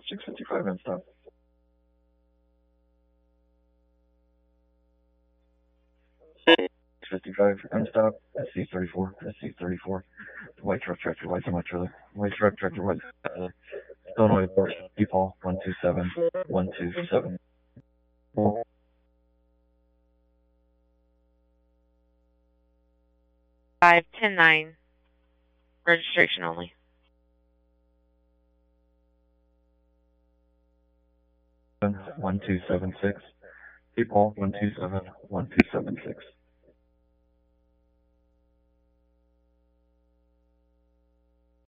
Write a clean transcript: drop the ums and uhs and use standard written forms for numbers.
655 and stop. M stop, SC34, SC34. White truck, tractor, white, so much trailer. White truck, tractor, white. Illinois, Paul, 127, 127. 510-9. Registration only. 1276. Paul, 127, 1276.